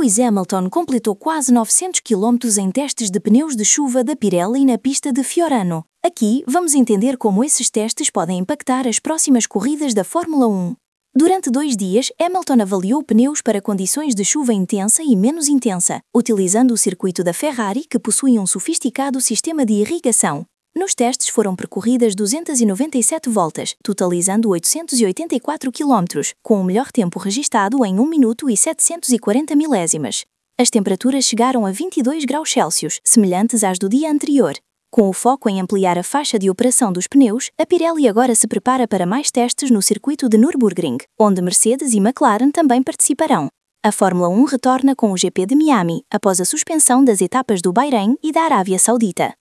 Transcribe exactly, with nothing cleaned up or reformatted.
Lewis Hamilton completou quase novecentos quilómetros em testes de pneus de chuva da Pirelli na pista de Fiorano. Aqui, vamos entender como esses testes podem impactar as próximas corridas da Fórmula um. Durante dois dias, Hamilton avaliou pneus para condições de chuva intensa e menos intensa, utilizando o circuito da Ferrari, que possui um sofisticado sistema de irrigação. Nos testes foram percorridas duzentas e noventa e sete voltas, totalizando oitocentos e oitenta e quatro quilómetros, com o melhor tempo registado em um minuto e setecentos e quarenta milésimas. As temperaturas chegaram a vinte e dois graus Celsius, semelhantes às do dia anterior. Com o foco em ampliar a faixa de operação dos pneus, a Pirelli agora se prepara para mais testes no circuito de Nürburgring, onde Mercedes e McLaren também participarão. A Fórmula um retorna com o G P de Miami, após a suspensão das etapas do Bahrein e da Arábia Saudita.